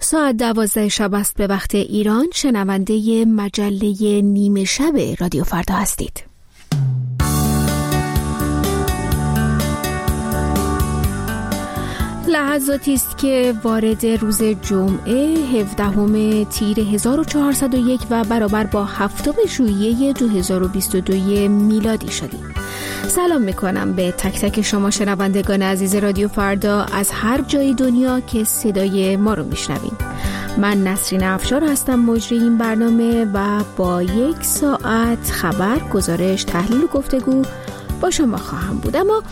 ساعت 12 شب است به وقت ایران. شنونده مجله نیمه شب رادیو فردا هستید. لحظاتی است که وارد روز جمعه 17 تیر 1401 و برابر با 7 ژوئیه 2022 میلادی شدیم. سلام میکنم به تک تک شما شنوندگان عزیز رادیو فردا از هر جای دنیا که صدای ما رو میشنوین. من نسرین افشار هستم، مجری این برنامه، و با 1 ساعت خبر، گزارش، تحلیل و گفتگو با شما خواهم بود. اما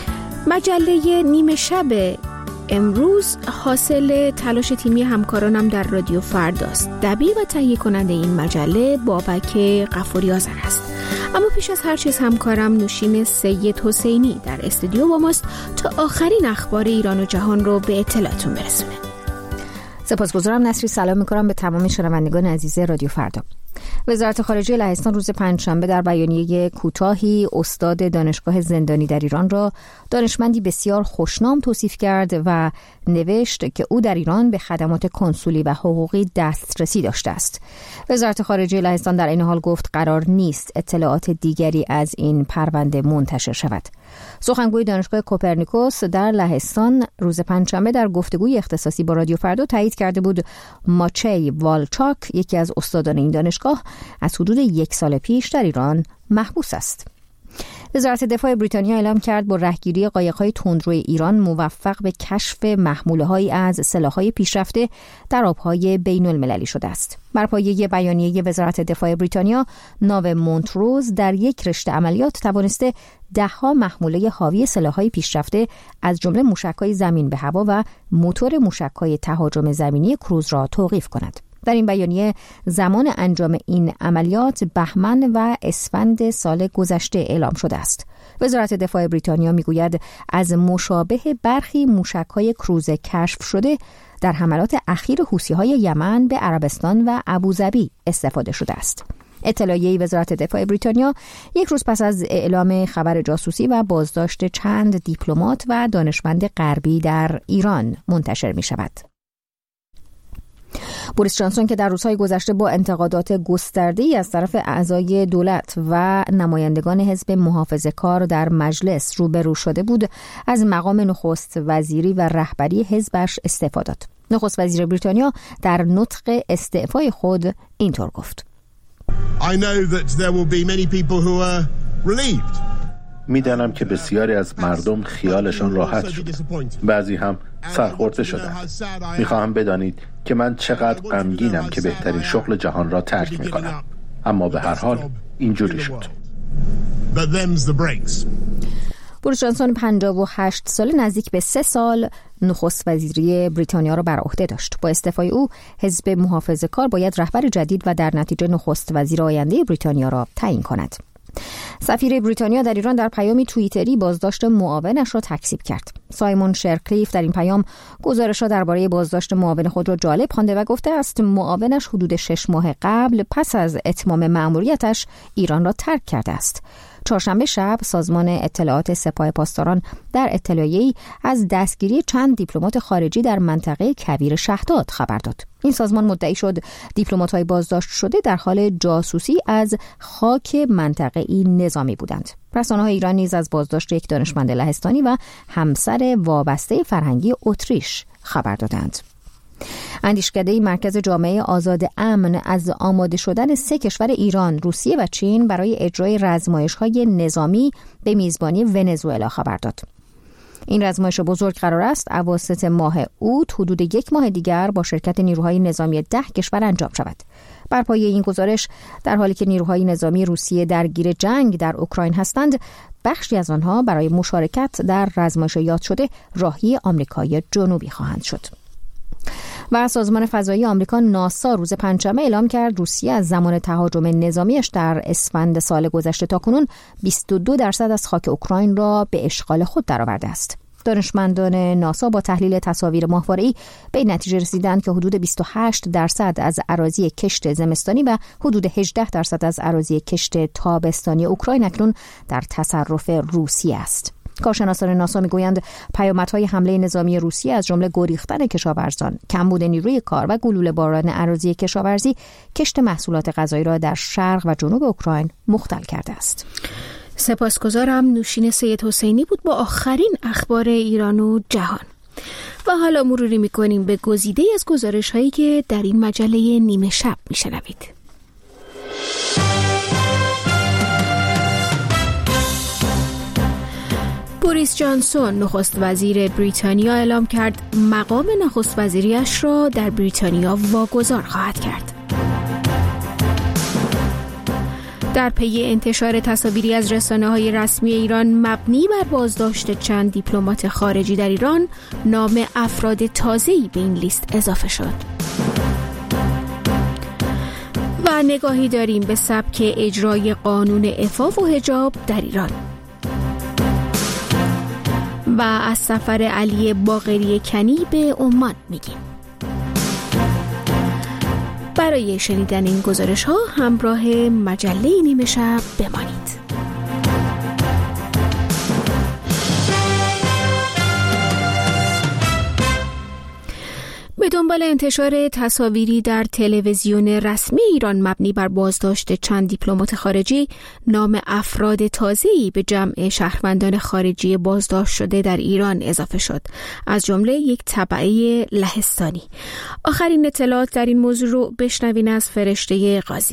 مجله نیمه شب امروز حاصل تلاش تیمی همکارانم در رادیو فرداست. دبیر و تهیه کننده این مجله بابک غفوری آذر است. اما پیش از هر چیز همکارم نوشین سید حسینی در استودیو با ماست تا آخرین اخبار ایران و جهان رو به اطلاعتون برسونه. سپاسگزارم نصری. سلام می‌کنم به تمام شنوندگان عزیز رادیو فردا. وزارت خارجه لهستان روز پنجشنبه در بیانیه کوتاهی استاد دانشگاه زندانی در ایران را دانشمندی بسیار خوشنام توصیف کرد و نوشت که او در ایران به خدمات کنسولی و حقوقی دسترسی داشته است. وزارت خارجه لهستان در این حال گفت قرار نیست اطلاعات دیگری از این پرونده منتشر شود. سخنگوی دانشگاه کوپرنیکوس در لهستان روز پنجشنبه در گفتگوی اختصاصی با رادیو فردا تایید کرده بود ماچی والچاک، یکی از استادان این دانشگاه، از حدود 1 سال پیش در ایران محبوس است. وزارت دفاع بریتانیا اعلام کرد با رهگیری قایق‌های تندروی ایران موفق به کشف محموله‌هایی از سلاح‌های پیشرفته در آب‌های بین‌المللی شده است. بر پایه بیانیه وزارت دفاع بریتانیا، ناو مونتروز در یک رشته عملیات توانسته 10 محموله حاوی سلاح‌های پیشرفته از جمله موشک‌های زمین به هوا و موتور موشک‌های تهاجم زمینی کروز را توقیف کند. در این بیانیه زمان انجام این عملیات بهمن و اسفند سال گذشته اعلام شده است. وزارت دفاع بریتانیا میگوید از مشابه برخی موشک‌های کروز کشف شده در حملات اخیر حوثی‌های یمن به عربستان و ابوظبی استفاده شده است. اطلاعیه وزارت دفاع بریتانیا 1 روز پس از اعلام خبر جاسوسی و بازداشت چند دیپلمات و دانشمند غربی در ایران منتشر می شود. بوریس جانسون که در روزهای گذشته با انتقادات گسترده‌ای از طرف اعضای دولت و نمایندگان حزب محافظه‌کار در مجلس روبرو شده بود، از مقام نخست وزیری و رهبری حزبش استعفا داد. نخست وزیر بریتانیا در نطق استعفای خود اینطور گفت: I know that there will be many people who are relieved. میدانم که بسیاری از مردم خیالشان راحت شد، بعضی هم سرخورده شدند. میخواهم بدانید که من چقدر غمگینم که بهترین شغل جهان را ترک میکنم، اما به هر حال اینجوری شد. بوریس جانسون 58 ساله نزدیک به 3 سال نخست وزیری بریتانیا را بر عهده داشت. با استعفای او حزب محافظه‌کار باید رهبر جدید و در نتیجه نخست وزیر آینده بریتانیا را تعیین کند. سفیر بریتانیا در ایران در پیامی توییتری بازداشت معاونش را تکذیب کرد. سایمون شرکلیف در این پیام گزارش‌ها درباره بازداشت معاون خود را جالب خوانده و گفته است معاونش حدود 6 ماه قبل پس از اتمام مأموریتش ایران را ترک کرده است. چهارشنبه شب سازمان اطلاعات سپاه پاسداران در اطلاعیه‌ای از دستگیری چند دیپلمات خارجی در منطقه کویر شهداد خبر داد. این سازمان مدعی شد دیپلمات‌های بازداشت شده در حال جاسوسی از خاک منطقه‌ای نظامی بودند. رسانه‌های ایران نیز از بازداشت 1 دانشمند لهستانی و همسر وابسته فرهنگی اتریش خبر دادند. اندیشکده مرکز جامعه آزاد امن از آماده شدن 3 کشور ایران، روسیه و چین برای اجرای رزمایش‌های نظامی به میزبانی ونزوئلا خبر داد. این رزمایش بزرگ قرار است اواسط ماه اوت حدود 1 ماه دیگر با شرکت نیروهای نظامی 10 کشور انجام شود. بر پایه این گزارش در حالی که نیروهای نظامی روسیه درگیر جنگ در اوکراین هستند، بخشی از آنها برای مشارکت در رزمایش یاد شده راهی آمریکای جنوبی خواهند شد. و سازمان فضایی آمریکا ناسا روز پنجشنبه اعلام کرد روسیه از زمان تهاجم نظامیش در اسفند سال گذشته تاکنون 22% از خاک اوکراین را به اشغال خود درآورده است. دانشمندان ناسا با تحلیل تصاویر ماهواره‌ای به نتیجه رسیدند که حدود 28% از اراضی کشت زمستانی و حدود 18% از اراضی کشت تابستانی اوکراین اکنون در تصرف روسیه است. کارشناسان ناسا میگویند پیامدهای حمله نظامی روسیه از جمله گریختن کشاورزان، کمبود نیروی کار و گلوله باران اراضی کشاورزی کشت محصولات غذایی را در شرق و جنوب اوکراین مختل کرده است. سپاسگزارم. نوشین سید حسینی بود با آخرین اخبار ایران و جهان. و حالا مروری میکنیم به گزیده از گزارش هایی که در این مجله نیمه شب میشنوید. بوریس جانسون نخست وزیر بریتانیا اعلام کرد مقام نخست وزیریش را در بریتانیا واگذار خواهد کرد. در پی انتشار تصاویری از رسانه‌های رسمی ایران مبنی بر بازداشت چند دیپلمات خارجی در ایران، نام افراد تازه‌ای به این لیست اضافه شد. و نگاهی داریم به سبک اجرای قانون عفاف و حجاب در ایران. و از سفر علی باقری کنی به عمان میگیم. برای شنیدن این گزارش ها همراه مجله نیمه شب بمانید. به دنبال انتشار تصاویری در تلویزیون رسمی ایران مبنی بر بازداشت چند دیپلمات خارجی، نام افراد تازه‌ای به جمع شهروندان خارجی بازداشت شده در ایران اضافه شد، از جمله یک تبعه لهستانی. آخرین اطلاعات در این موضوع رو بشنوین از فرشته قاضی.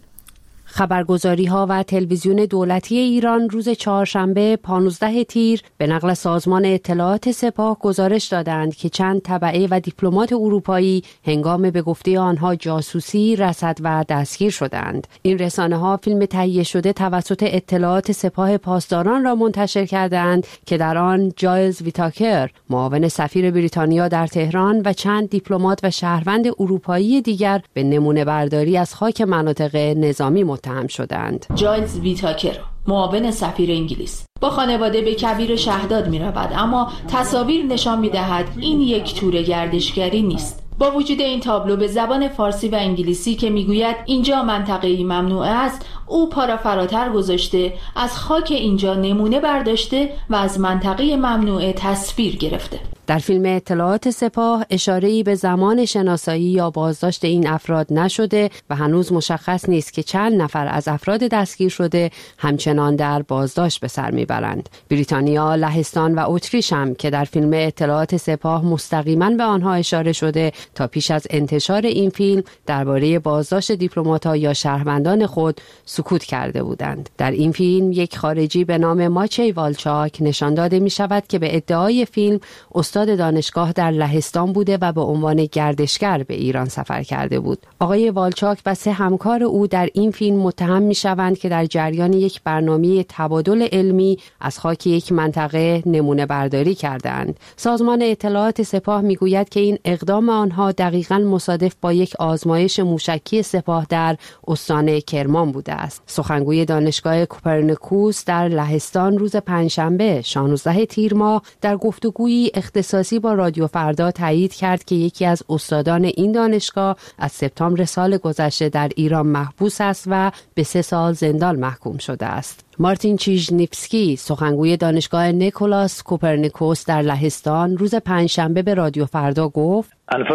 خبرگزاری‌ها و تلویزیون دولتی ایران روز چهارشنبه 15 تیر به نقل سازمان اطلاعات سپاه گزارش دادند که چند تبعه و دیپلمات اروپایی هنگام به گفته آنها جاسوسی، رصد و دستگیر شدند. این رسانه‌ها فیلم تهیه شده توسط اطلاعات سپاه پاسداران را منتشر کردند که در آن جایلز ویتاکر، معاون سفیر بریتانیا در تهران و چند دیپلمات و شهروند اروپایی دیگر به نمونه برداری از خاک مناطق نظامی متهم شدند. جایلز ویتاکر، معاون سفیر انگلیس، با خانواده به کویر شهداد می رود، اما تصاویر نشان می دهد این یک تور گردشگری نیست. با وجود این تابلو به زبان فارسی و انگلیسی که میگوید اینجا منطقه‌ای ممنوعه است، او پا را فراتر گذاشته، از خاک اینجا نمونه برداشته و از منطقه ممنوعه تصویر گرفته. در فیلم اطلاعات سپاه اشاره‌ای به زمان شناسایی یا بازداشت این افراد نشده و هنوز مشخص نیست که چند نفر از افراد دستگیر شده همچنان در بازداشت به سر میبرند. بریتانیا، لهستان و اتریش هم که در فیلم اطلاعات سپاه مستقیما به آنها اشاره شده تا پیش از انتشار این فیلم درباره بازداشت دیپلمات‌ها یا شهروندان خود سکوت کرده بودند. در این فیلم یک خارجی به نام ماچی والچاک نشان داده می شود که به ادعای فیلم استاد دانشگاه در لهستان بوده و به عنوان گردشگر به ایران سفر کرده بود. آقای والچاک و 3 همکار او در این فیلم متهم می شوند که در جریان یک برنامه تبادل علمی از خاک یک منطقه نمونه برداری کردند. سازمان اطلاعات سپاه می گوید که این اقدام آنها دقیقاً مصادف با یک آزمایش موشکی سپاه در استان کرمان بوده است. سخنگوی دانشگاه کوپرنیکوس در لهستان روز پنجشنبه 16 تیر ماه در گفتگویی اختصاصی با رادیو فردا تایید کرد که یکی از استادان این دانشگاه از سپتامبر سال گذشته در ایران محبوس است و به 3 سال زندان محکوم شده است. مارتین چیژنیفسکی، سخنگوی دانشگاه نیکولاس کوپرنیکوس در لهستان روز پنجشنبه به رادیو فردا گفت: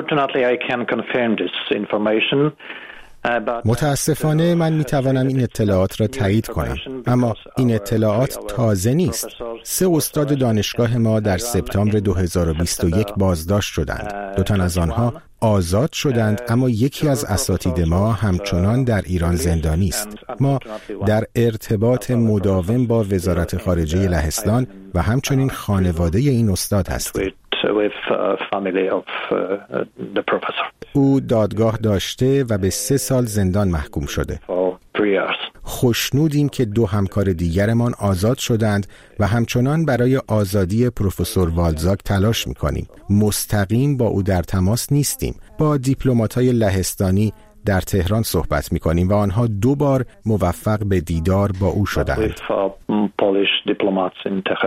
متاسفانه من میتوانم این اطلاعات را تایید کنم، اما این اطلاعات تازه نیست. 3 استاد دانشگاه ما در سپتامبر 2021 بازداشت شدند. 2 تن از آنها آزاد شدند، اما یکی از اساتید ما همچنان در ایران زندانی است. ما در ارتباط مداوم با وزارت خارجه لهستان و همچنین خانواده این استاد هستیم. او دادگاه داشته و به 3 سال زندان محکوم شده. خوشنودیم که 2 همکار دیگرمان آزاد شدند و همچنان برای آزادی پروفسور والزاک تلاش می‌کنیم. مستقیم با او در تماس نیستیم. با دیپلمات‌های لهستانی در تهران صحبت می‌کنیم و آنها 2 بار موفق به دیدار با او شدند.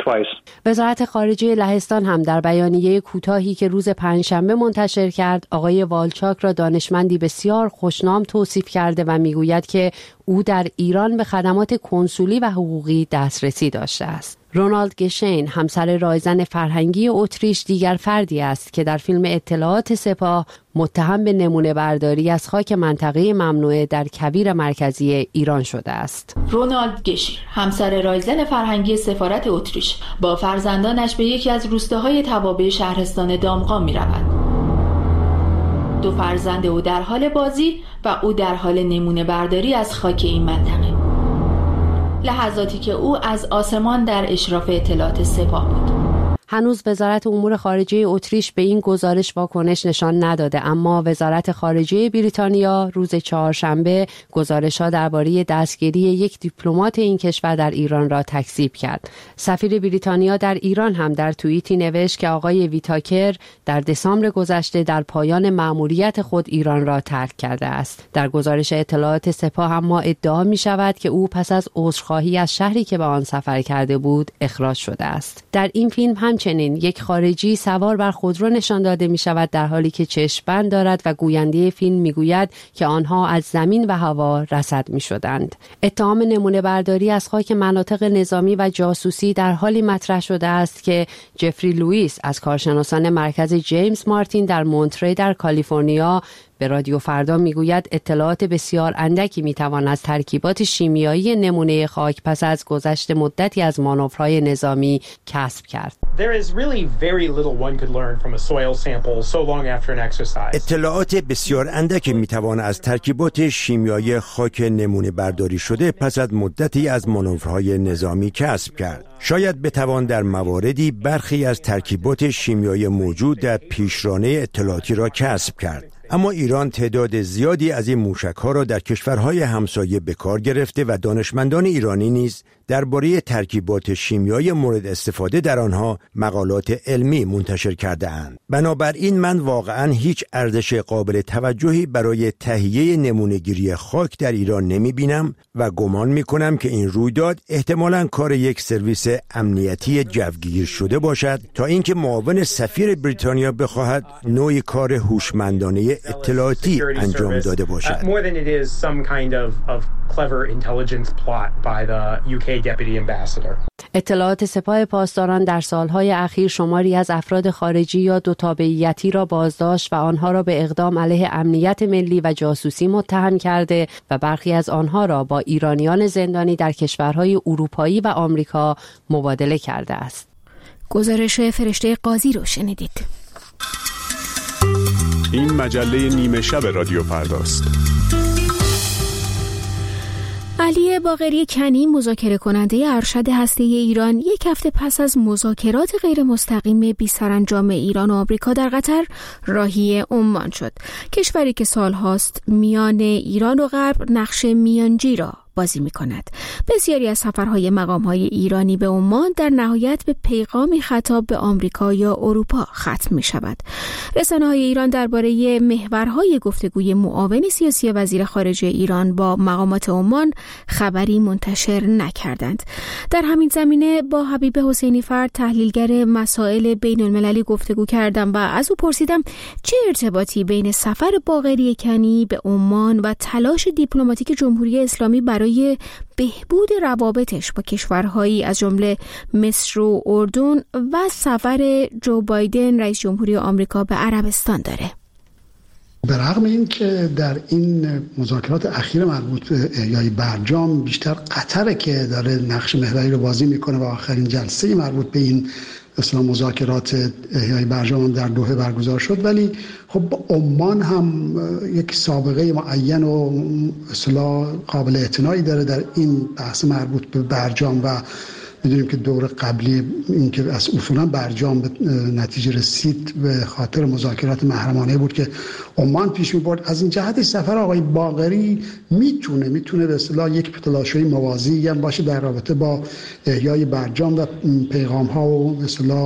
وزارت خارجه لهستان هم در بیانیه کوتاهی که روز پنجشنبه منتشر کرد، آقای والچاک را دانشمندی بسیار خوشنام توصیف کرده و میگوید که او در ایران به خدمات کنسولی و حقوقی دسترسی داشته است. رونالد گشین، همسر رایزن فرهنگی اتریش، دیگر فردی است که در فیلم اطلاعات سپاه متهم به نمونه برداری از خاک منطقه ممنوعه در کویر مرکزی ایران شده است. رونالد گشیر، همسر رایزن فرهنگی سفارت اتریش، با فرزندانش به یکی از روستاهای توابع شهرستان دامغان می‌رود. دو فرزند او در حال بازی و او در حال نمونه برداری از خاک این منطقه. لحظاتی که او از آسمان در اشراف اطلاعات سپاه بود. هنوز وزارت امور خارجه اتریش به این گزارش واکنش نشان نداده، اما وزارت خارجه بریتانیا روز چهارشنبه گزارش‌ها درباره دستگیری یک دیپلمات این کشور در ایران را تکذیب کرد. سفیر بریتانیا در ایران هم در توییتی نوشت که آقای ویتاکر در دسامبر گذشته در پایان مأموریت خود ایران را ترک کرده است. در گزارش اطلاعات سپاه اما ادعا می شود که او پس از عذرخواهی از شهری که به آن سفر کرده بود اخراج شده است. در این فیلم همچنین یک خارجی سوار بر خودرو نشان داده می شود در حالی که چشم‌بند دارد و گوینده فیلم می گوید که آنها از زمین و هوا رصد می شدند. اتهام نمونه برداری از خاک مناطق نظامی و جاسوسی در حالی مطرح شده است که جفری لوئیس از کارشناسان مرکز جیمز مارتین در مونتری در کالیفرنیا به رادیو فردا میگوید اطلاعات بسیار اندکی میتوان از ترکیبات شیمیایی نمونه خاک پس از گذشت مدتی از مانورهای نظامی کسب کرد. اطلاعات بسیار اندکی میتوان از ترکیبات شیمیایی خاک نمونه برداری شده پس از مدتی از مانورهای نظامی کسب کرد. شاید بتوان در مواردی برخی از ترکیبات شیمیایی موجود در پیشرانه اطلاعاتی را کسب کرد. اما ایران تعداد زیادی از این موشک‌ها را در کشورهای همسایه به کار گرفته و دانشمندان ایرانی نیز درباره ترکیبات شیمیایی مورد استفاده در آنها مقالات علمی منتشر کرده اند. بنابراین من واقعاً هیچ ارزش قابل توجهی برای تهیه نمونه‌گیری خاک در ایران نمی‌بینم و گمان می‌کنم که این رویداد احتمالاً کار یک سرویس امنیتی جوگیر شده باشد تا اینکه معاون سفیر بریتانیا بخواهد نوعی کار هوشمندانه اطلاعاتی انجام داده باشد. اطلاعات سپاه پاسداران در سالهای اخیر شماری از افراد خارجی یا دو تابعیتی را بازداشت و آنها را به اقدام علیه امنیت ملی و جاسوسی متهم کرده و برخی از آنها را با ایرانیان زندانی در کشورهای اروپایی و آمریکا مبادله کرده است. گزارش فرشته قاضی رو شنیدید. این مجله نیمه شب رادیو فرداست. علی باقری کنی، مذاکره کننده ارشد هسته‌ای ایران، یک هفته پس از مذاکرات غیر مستقیم بی سرانجام ایران و آمریکا در قطر راهی عمان شد، کشوری که سالهاست میان ایران و غرب نقش میانجی را بازی می کند. بسیاری از سفرهای مقامهای ایرانی به عمان در نهایت به پیغامی خطاب به آمریکا یا اروپا ختم می شود. رسانه‌های ایران درباره محورهای گفتگوی معاون سیاسی وزیر خارجه ایران با مقامات عمان خبری منتشر نکردند. در همین زمینه با حبیب حسینی فرد، تحلیلگر مسائل بین المللی گفتگو کردم و از او پرسیدم چه ارتباطی بین سفر باقری کنی به عمان و تلاش دیپلماتیک جمهوری اسلامی برای بهبود روابطش با کشورهایی از جمله مصر و اردن و سفر جو بایدن رئیس جمهوری آمریکا به عربستان داره. به رغم این که در این مذاکرات اخیر مربوط به احیای برجام بیشتر قطره که داره نقش محوری رو بازی میکنه و آخرین جلسه مربوط به این اصلا مذاکرات احیای برجام در دوحه برگزار شد، ولی خب عمان هم یک سابقه معین و اصلا قابل اعتنایی داره در این بحث مربوط به برجام و میدونیم که دور قبلی این که از اصولا برجام به نتیجه رسید به خاطر مذاکرات محرمانه بود که عمان پیش می‌برد. از این جهت سفر آقای باقری میتونه به اصطلاح یک تلاش‌های موازی هم باشه در رابطه با احیای برجام و پیغام‌ها و به اصطلاح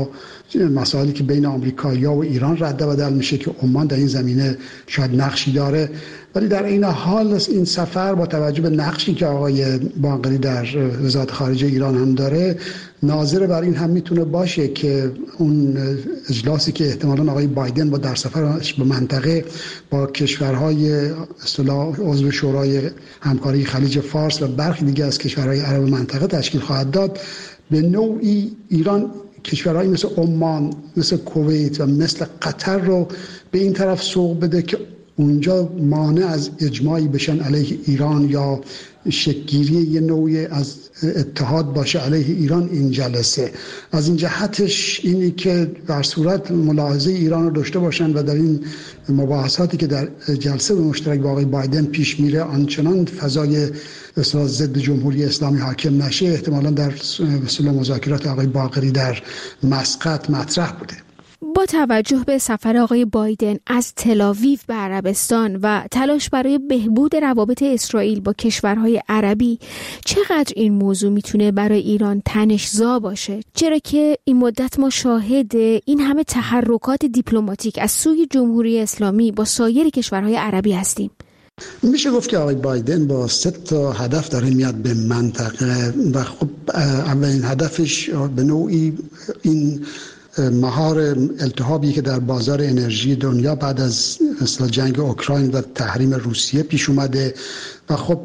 مسائلی که بین آمریکایی‌ها و ایران رد و بدل میشه که عمان در این زمینه شاید نقشی داره. ولی در این حال این سفر با توجه به نقشی که آقای باقری در وزارت خارجه ایران هم داره، ناظر بر این هم میتونه باشه که اون اجلاسی که احتمالاً آقای بایدن با در سفرش به منطقه با کشورهای اصطلاح عضو شورای همکاری خلیج فارس و برخی دیگه از کشورهای عرب منطقه تشکیل خواهد داد، به نوعی ایران کشورهایی مثل عمان، مثل کویت و مثل قطر رو به این طرف سوق بده که اونجا مانع از اجماعی بشن علیه ایران یا شکل‌گیری یه نوعی از اتحاد باشه علیه ایران این جلسه. از این جهتش اینی که در صورت ملاحظه ایران رو داشته باشن و در این مباحثاتی که در جلسه مشترک با آقای بایدن پیش میره آنچنان فضای ضد جمهوری اسلامی حاکم نشه، احتمالاً در مذاکرات آقای باقری در مسقط مطرح بوده. با توجه به سفر آقای بایدن از تل‌آویو به عربستان و تلاش برای بهبود روابط اسرائیل با کشورهای عربی، چقدر این موضوع میتونه برای ایران تنش‌زا باشه؟ چرا که این مدت ما شاهد این همه تحرکات دیپلماتیک از سوی جمهوری اسلامی با سایر کشورهای عربی هستیم. میشه گفت که آقای بایدن با 3 هدف داره میاد به منطقه و خب اولین هدفش به نوعی این مهار التهابی که در بازار انرژی دنیا بعد از جنگ اوکراین و تحریم روسیه پیش اومده و خب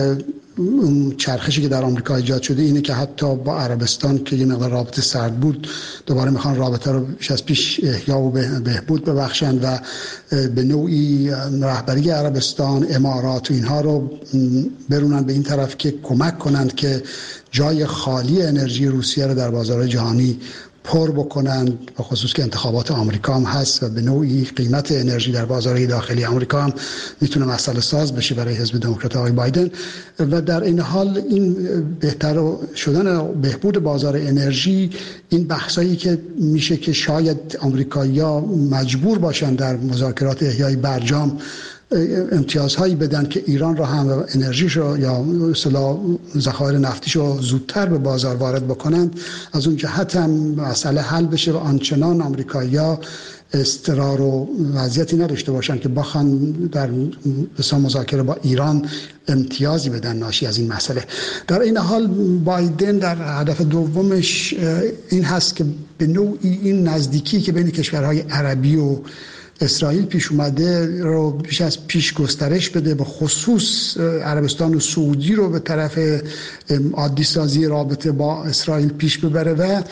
چرخشی که در آمریکا ایجاد شده اینه که حتی با عربستان که یه مقدار رابطه سرد بود دوباره میخوان رابطه رو بیش از پیش احیا و بهبود ببخشن و به نوعی رهبری عربستان، امارات و اینها رو برونن به این طرف که کمک کنند که جای خالی انرژی روسیه رو در بازار جهانی پر بکنند، به خصوص که انتخابات آمریکا هم هست و به نوعی قیمت انرژی در بازار داخلی آمریکا هم میتونه مسئله ساز بشه برای حزب دموکرات آقای بایدن. و در این حال این بهتر شدن بهبود بازار انرژی، این بحثایی که میشه که شاید آمریکایی‌ها مجبور باشن در مذاکرات احیای برجام امتیازهایی بدن که ایران را هم انرژیش رو یا اصطلاح ذخایر نفتیش رو زودتر به بازار وارد بکنن، از اون جهت هم مسئله حل بشه و آنچنان آمریکایی‌ها استقرار و وضعیتی نداشته باشن که بخوان در مذاکره با ایران امتیازی بدن ناشی از این مسئله. در این حال بایدن در هدف دومش این هست که به نوعی این نزدیکی که بین کشورهای عربی و اسرائیل پیش اومده رو بیش از پیش گسترش بده، به خصوص عربستان و سعودی رو به طرف عادی سازی رابطه با اسرائیل پیش ببره و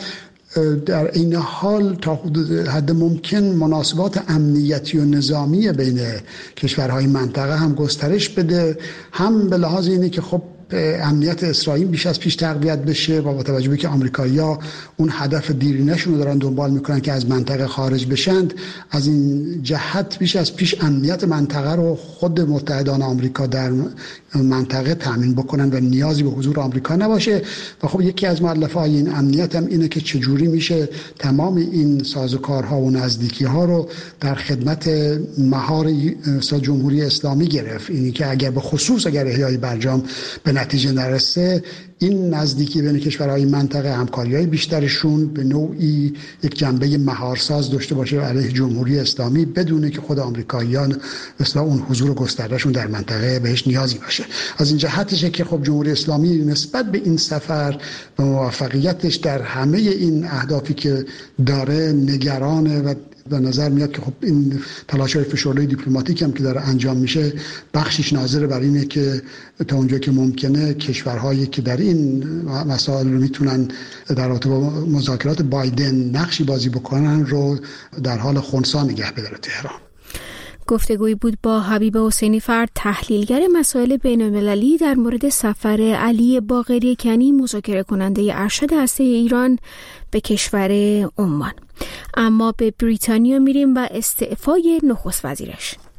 در این حال تا حد ممکن مناسبات امنیتی و نظامی بین کشورهای منطقه هم گسترش بده، هم به لحاظ اینه که خب امنیت اسرائیل بیش از پیش تقویت بشه و با توجه به که آمریکایی‌ها اون هدف دیرینه‌شون رو دارن دنبال میکنن که از منطقه خارج بشند، از این جهت بیش از پیش امنیت منطقه رو خود متحدان آمریکا در منطقه تامین بکنن و نیازی به حضور آمریکا نباشه. و خب یکی از مؤلفه‌های این امنیت هم اینه که چجوری میشه تمام این سازوکارها و نزدیکی‌ها رو در خدمت مهار جمهوری اسلامی گرفت. اینی که اگر به خصوص اگر احیای برجام به نتیجه نرسه، این نزدیکی بین کشورهای منطقه همکاری‌های بیشترشون به نوعی یک جنبه مهارساز داشته باشه علیه جمهوری اسلامی، بدونه که خود آمریکاییان مثلا اون حضور گستردهشون در منطقه بهش نیازی باشه. از این جهتشه که خب جمهوری اسلامی نسبت به این سفر و موفقیتش در همه این اهدافی که داره نگرانه و به نظر میاد که خب این تلاش‌های فشرده دیپلماتیک هم که داره انجام میشه بخشش ناظر بر اینه که تا اونجا که ممکنه کشورهایی که در این مسائل رو میتونن در رابطه با مذاکرات بایدن نقشی بازی بکنن رو در حال خنثی نگه بداره تهران. گفتگویی بود با حبیب حسینی فرد، تحلیلگر مسائل بین‌المللی در مورد سفر علی باقری کنی، مذاکره کننده ارشد هسته ایران به کشور عمان. اما به بریتانیا میریم و استعفای نخست وزیرش.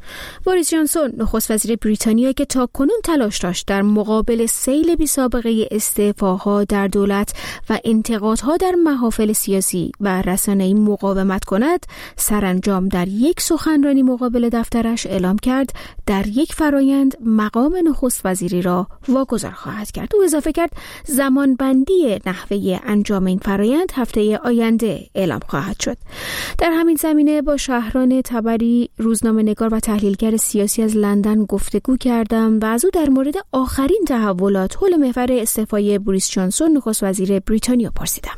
بوریس جانسون نخست وزیر بریتانیا که تاکنون تلاش داشت در مقابل سیل بی‌سابقه استعفاها در دولت و انتقادها در محافل سیاسی و رسانه‌ای مقاومت کند، سرانجام در یک سخنرانی مقابل دفترش اعلام کرد در یک فرایند مقام نخست وزیری را واگذار خواهد کرد. او اضافه کرد زمانبندی نحوه انجام این فرایند هفته آینده اعلام خواهد شد. در همین زمینه با شهران تبری، روزنامه‌نگار و تحلیلگر سیاسی از لندن گفتگو کردم و از او در مورد آخرین تحولات حول محور استعفای بوریس جانسون نخست وزیر بریتانیا پرسیدم.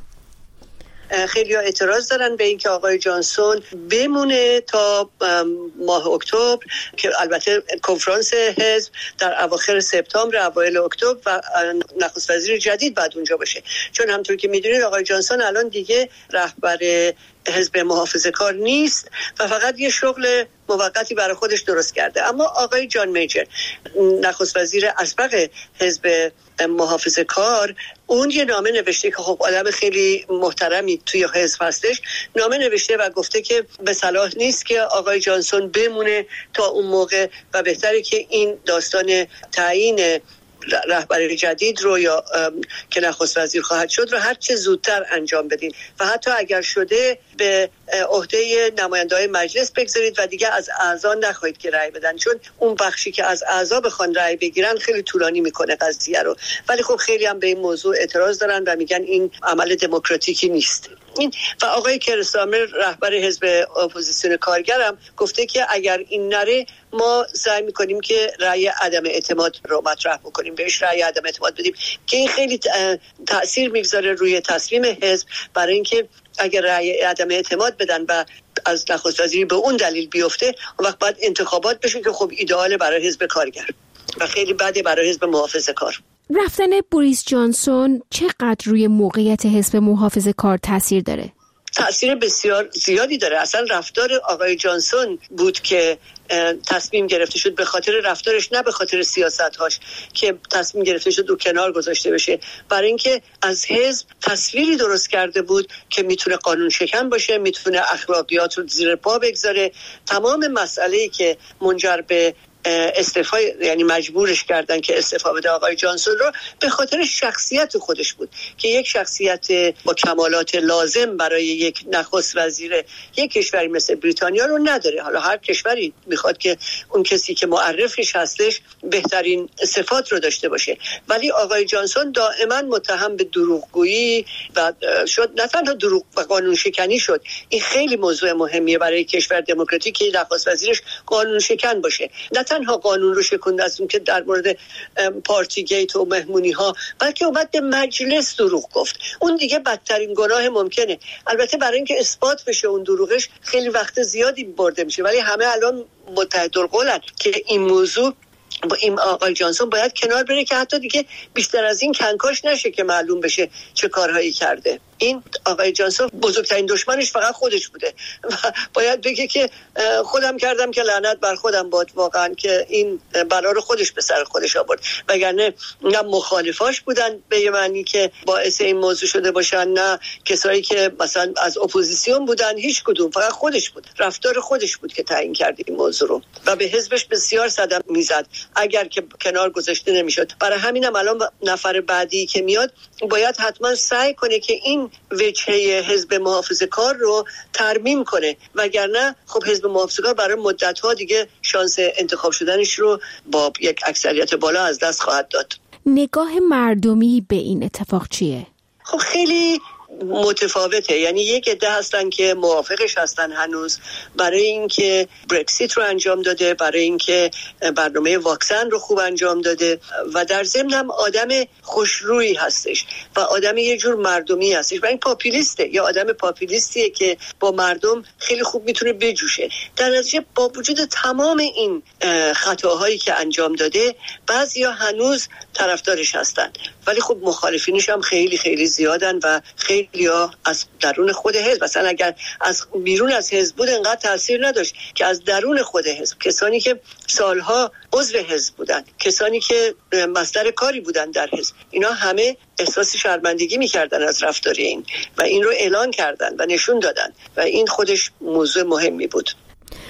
خیلی ها اعتراض دارن به اینکه آقای جانسون بمونه تا ماه اکتبر که البته کنفرانس حزب در اواخر سپتامبر اوایل اکتبر و نخست وزیر جدید بعد اونجا باشه، چون همونطور که میدونید آقای جانسون الان دیگه رهبر حزب محافظه‌کار نیست و فقط یه شغل موقتی برای خودش درست کرده. اما آقای جان میجر نخست وزیر اسبق حزب محافظه‌کار، اون یه نامه نوشته که خب آدم خیلی محترمی توی حزب هستش، نامه نوشته و گفته که به صلاح نیست که آقای جانسون بمونه تا اون موقع و بهتره که این داستان تعیین رهبر جدید رو یا که نخست وزیر خواهد شد رو هر چه زودتر انجام بدین و حتی اگر شده به عهده نماینده‌های مجلس بگذارید و دیگه از اعضا نخواهید که رأی بدن، چون اون بخشی که از اعضا بخوان رأی بگیرن خیلی طولانی میکنه قضیه رو. ولی خب خیلی هم به این موضوع اعتراض دارن و میگن این عمل دموکراتیکی نیست. و آقای کیر استارمر رهبر حزب اپوزیسیون کارگرم گفته که اگر این نره ما سعی میکنیم که رأی عدم اعتماد رو مطرح بکنیم، بهش رأی عدم اعتماد بدیم که این خیلی تأثیر میگذاره روی تصمیم حزب، برای اینکه اگر رأی عدم اعتماد بدن و از نخست وزیری به اون دلیل بیفته اون وقت بعد انتخابات بشه که خب ایدئاله برای حزب کارگر و خیلی بده برای حزب محافظه‌کار. رفتن بوریس جانسون چقدر روی موقعیت حزب محافظه‌کار تاثیر داره؟ تأثیر بسیار زیادی داره. اصلا رفتار آقای جانسون بود که تصمیم گرفته شد، به خاطر رفتارش نه به خاطر سیاست‌هاش که تصمیم گرفته شد رو کنار گذاشته بشه، برای اینکه از حزب تصویری درست کرده بود که میتونه قانون شکن باشه، میتونه اخلاقیات رو زیر پا بگذاره. تمام مسئله‌ای که منجر به استعفا یعنی مجبورش کردن که استعفا بده آقای جانسون رو به خاطر شخصیت خودش بود که یک شخصیت با کمالات لازم برای یک نخست وزیر یک کشوری مثل بریتانیا رو نداره. حالا هر کشوری میخواد که اون کسی که معرفش هستش بهترین صفات رو داشته باشه، ولی آقای جانسون دائما متهم به دروغگویی و شد، نه تنها دروغ و قانون شکنی شد. این خیلی موضوع مهمیه برای کشور دموکراتیک که نخست وزیرش قانون شکن باشه، نه تنها قانون رو شکند از اون که در مورد پارتی گیت و مهمونی ها، بلکه اومد به مجلس دروغ گفت. اون دیگه بدترین گناه ممکنه. البته برای اینکه اثبات بشه اون دروغش خیلی وقت زیادی برده میشه، ولی همه الان متحدالقولن که این موضوع با این آقای جانسون باید کنار بره که حتی دیگه بیشتر از این کنکاش نشه که معلوم بشه چه کارهایی کرده. این آقای جانسون بزرگترین دشمنش فقط خودش بوده و باید بگه که خودم کردم که لعنت بر خودم باد، واقعا که این بلا رو خودش به سر خودش آورد، وگرنه نه مخالفاش بودن به یه معنی که باعث این موضوع شده باشن، نه کسایی که مثلا از اپوزیسیون بودن، هیچ کدوم، فقط خودش بود. رفتار خودش بود که تعیین کرد این موضوع رو و به حزبش بسیار صدمه میزد اگر که کنار گذاشته نمیشد. برای همینم الان نفر بعدی که میاد باید حتما سعی کنه که این وجهه حزب محافظه‌کار رو ترمیم کنه، وگرنه خب حزب محافظه‌کار برای مدت‌ها دیگه شانس انتخاب شدنش رو با یک اکثریت بالا از دست خواهد داد. نگاه مردمی به این اتفاق چیه؟ خب خیلی متفاوته. یعنی یک عده هستن که موافقش هستن هنوز، برای اینکه برکسیت رو انجام داده، برای اینکه برنامه واکسن رو خوب انجام داده و در ضمن هم آدم خوشرویی هستش و آدم یه جور مردمی هستش و این پاپولیسته، یا آدم پاپولیستیه که با مردم خیلی خوب میتونه بجوشه. در نتیجه با وجود تمام این خطاهایی که انجام داده بعضیا هنوز طرفدارش هستن، ولی خب مخالفینش هم خیلی خیلی زیادن و خیلی‌ها از درون خود حزب، مثلا اگر از بیرون از حزب بود انقدر تاثیر نداشت که از درون خود حزب، کسانی که سالها عضو حزب بودن، کسانی که مصدر کاری بودن در حزب، اینا همه احساس شرمندگی می‌کردن از رفتار این و این رو اعلان کردن و نشون دادن و این خودش موضوع مهمی بود.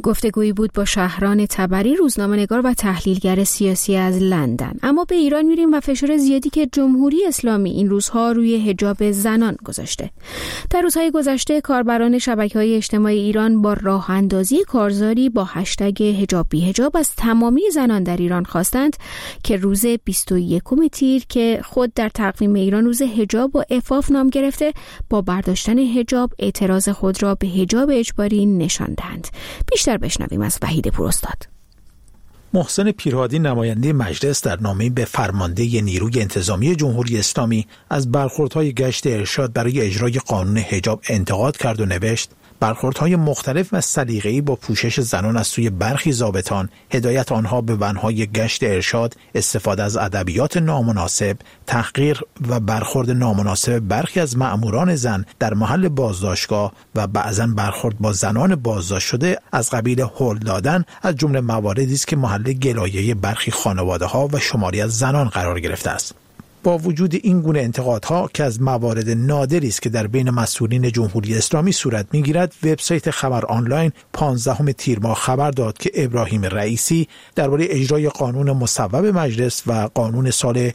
گفتگویی بود با شهران تبری، روزنامه‌نگار و تحلیلگر سیاسی از لندن. اما به ایران میریم و فشار زیادی که جمهوری اسلامی این روزها روی حجاب زنان گذاشته. در روزهای گذشته کاربران شبکه‌های اجتماعی ایران با راه اندازی کارزاری با هشتگ حجاب بی حجاب از تمامی زنان در ایران خواستند که روز 21 تیر که خود در تقویم ایران روز حجاب و عفاف نام گرفته، با برداشتن حجاب اعتراض خود را به حجاب اجباری نشان دهند. بیشتر بشنویم از وحید پوراستاد. محسن پیرهادی نماینده مجلس در نامه‌ای به فرمانده نیروی انتظامی جمهوری اسلامی از برخوردهای گشت ارشاد برای اجرای قانون حجاب انتقاد کرد و نوشت: برخوردهای مختلف و سلیقه‌ای با پوشش زنان از سوی برخی ضابطان، هدایت آنها به بنهای گشت ارشاد، استفاده از ادبیات نامناسب، تحقیر و برخورد نامناسب برخی از مأموران زن در محل بازداشتگاه و بعضاً برخورد با زنان بازداشت شده از قبیل هول دادن از جمله مواردی است که محل گلایه برخی خانواده‌ها و شماری از زنان قرار گرفته است. با وجود این گونه انتقادها که از موارد نادری است که در بین مسئولین جمهوری اسلامی صورت می‌گیرد، وبسایت خبر آنلاین 15 تیر ماه خبر داد که ابراهیم رئیسی درباره اجرای قانون مصوب مجلس و قانون سال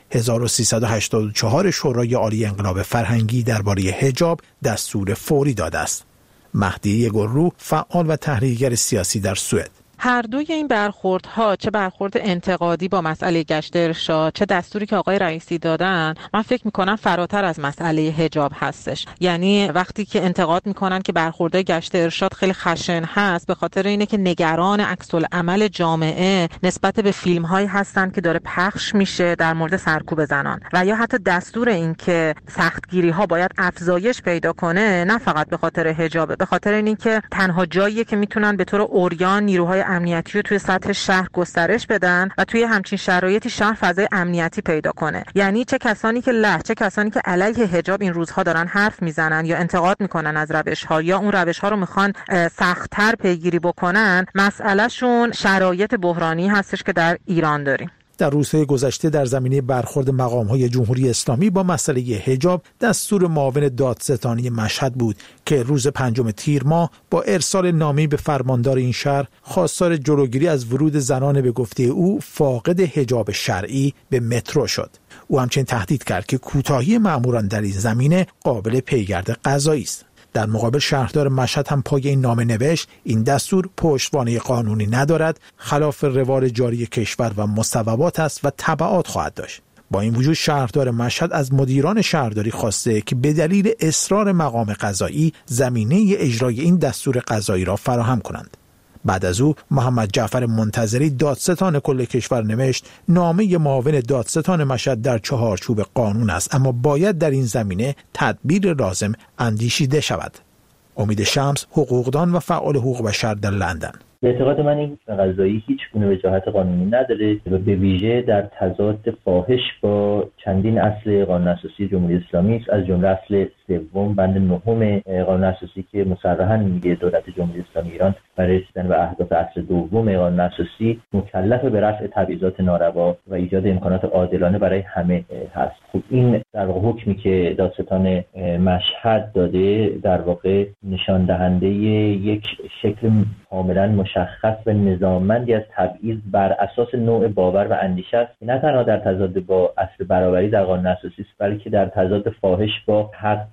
1384 شورای عالی انقلاب فرهنگی درباره حجاب دستور فوری داده است. مهدی گلرو، فعال و تحلیلگر سیاسی در سوئد: هر دوی این برخوردها، چه برخورد انتقادی با مسئله گشت ارشاد، چه دستوری که آقای رئیسی دادن، من فکر میکنم فراتر از مسئله حجاب هستش. یعنی وقتی که انتقاد میکنن که برخورد گشت ارشاد خیلی خشن هست، به خاطر اینه که نگران عکس‌العمل جامعه نسبت به فیلم‌هایی هستن که داره پخش میشه در مورد سرکوب زنان، و یا حتی دستور این که سختگیری‌ها باید افزایش پیدا کنه، نه فقط به خاطر حجاب، به خاطر اینکه تنها جاییه که میتونن به طور عریان نیروهای امنیتی رو توی سطح شهر گسترش بدن و توی همچین شرایطی شهر فضای امنیتی پیدا کنه. یعنی چه کسانی که علیه حجاب این روزها دارن حرف میزنن یا انتقاد میکنن از روش‌ها، یا اون روش‌ها رو میخوان سخت‌تر پیگیری بکنن، مسئلهشون شرایط بحرانی هستش که در ایران داریم. در روزهای گذشته در زمینه برخورد مقام‌های جمهوری اسلامی با مسئله حجاب، دستور معاون دادستانی مشهد بود که روز 5 تیر ماه با ارسال نامه‌ای به فرماندار این شهر خواستار جلوگیری از ورود زنان به گفته او فاقد حجاب شرعی به مترو شد. او همچنین تهدید کرد که کوتاهی مأموران در این زمینه قابل پیگرد قضایی است. در مقابل شهردار مشهد هم پای این نامه نوشت: این دستور پشتوانه قانونی ندارد، خلاف روال جاری کشور و مصوبات است و تبعات خواهد داشت. با این وجود شهردار مشهد از مدیران شهرداری خواسته که به دلیل اصرار مقام قضایی زمینه اجرای این دستور قضایی را فراهم کنند. بعد از او محمد جعفر منتظری، دادستان کل کشور، نوشت: نامه معاون دادستان مشهد در چهارچوب قانون است، اما باید در این زمینه تدبیر لازم اندیشیده شود. امید شمس، حقوقدان و فعال حقوق بشر در لندن: به اعتقاد من این قضایی هیچ گونه وجاهت قانونی نداره و به ویژه در تضاد فاحش با چندین اصل قانون اساسی جمهوری اسلامی است، از جمله اصل 3 بند 9 قانون اساسی که مصرحاً میگه دولت جمهوری اسلامی ایران برای رسیدن به اهداف اصل 2 قانون اساسی مکلف به رفع تبعیضات ناروا و ایجاد امکانات عادلانه برای همه هست. خب این در واقع حکمی که دادستان مشهد داده در واقع نشان دهنده یک شکل کاملا مشخص و نظاممندی از تبعیض بر اساس نوع باور و اندیشه است، نه تنها در تضاد با اصل برابری در قانون اساسی است، بلکه در تضاد فاحش با حق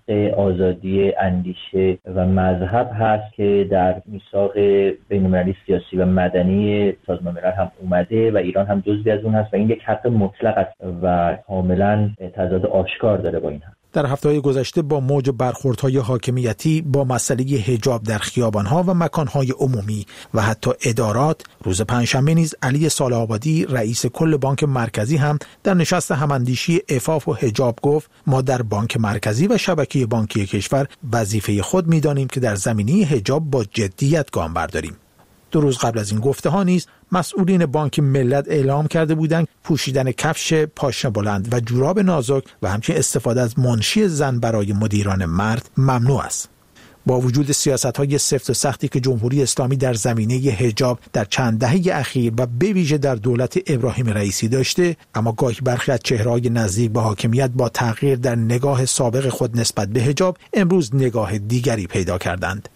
آزادی اندیشه و مذهب هست که در میثاق بین‌المللی سیاسی و مدنی سازمان ملل هم اومده و ایران هم جزوی از اون هست و این یک حق مطلق است و کاملا تضاد آشکار داره با این هم. در هفته‌های گذشته با موج برخوردهای حاکمیتی با مسئله حجاب در خیابان‌ها و مکان‌های عمومی و حتی ادارات، روز پنجشنبه نیز علی صالح‌آبادی، رئیس کل بانک مرکزی، هم در نشست هماندیشی عفاف و حجاب گفت: ما در بانک مرکزی و شبکه بانکی کشور وظیفه خود می‌دانیم که در زمینه حجاب با جدیت گام برداریم. 2 روز قبل از این گفته‌ها نیز مسئولین بانک ملت اعلام کرده بودند پوشیدن کفش پاشنه بلند و جوراب نازک و همچنین استفاده از منشی زن برای مدیران مرد ممنوع است. با وجود سیاست‌های سفت و سختی که جمهوری اسلامی در زمینه حجاب در چند دهه اخیر و به ویژه در دولت ابراهیم رئیسی داشته، اما گاهی برخی از چهره‌های نزدیک به حاکمیت با تغییر در نگاه سابق خود نسبت به حجاب امروز نگاه دیگری پیدا کردند.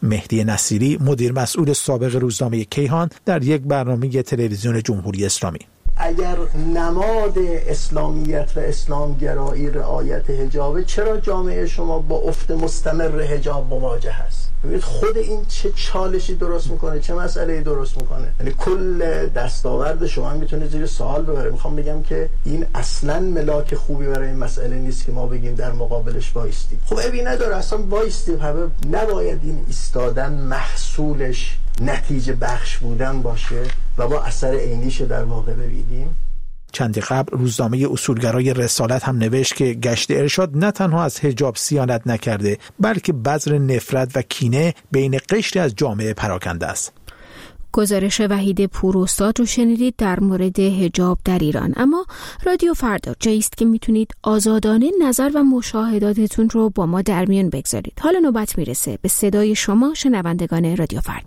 مهدی نصیری، مدیر مسئول سابق روزنامه کیهان، در یک برنامه تلویزیون جمهوری اسلامی: اگر نماد اسلامیت و اسلامگرایی رعایت حجابه، چرا جامعه شما با افت مستمر حجاب مواجه هست؟ ببینید خود این چه چالشی درست میکنه، چه مسئله‌ای درست میکنه. یعنی کل دستاورد شما میتونه زیر سوال ببره. میخوام بگم که این اصلا ملاک خوبی برای این مسئله نیست که ما بگیم در مقابلش وایستیم. خب عیبی نداره، اصلا وایستیم، نباید این ایستادن محصولش نتیجه بخش بودن باشه و با اثر عینیش در واقع ببینیم. چندی قبل روزنامه اصولگرای رسالت هم نوشت که گشت ارشاد نه تنها از حجاب صیانت نکرده، بلکه بذر نفرت و کینه بین قشری از جامعه پراکنده است. گزارش وحید پوراستاد رو شنیدید در مورد حجاب در ایران. اما رادیو فردا جایی است که میتونید آزادانه نظر و مشاهداتتون رو با ما در میان بگذارید. حالا نوبت میرسه به صدای شما شنوندگان رادیو فردا.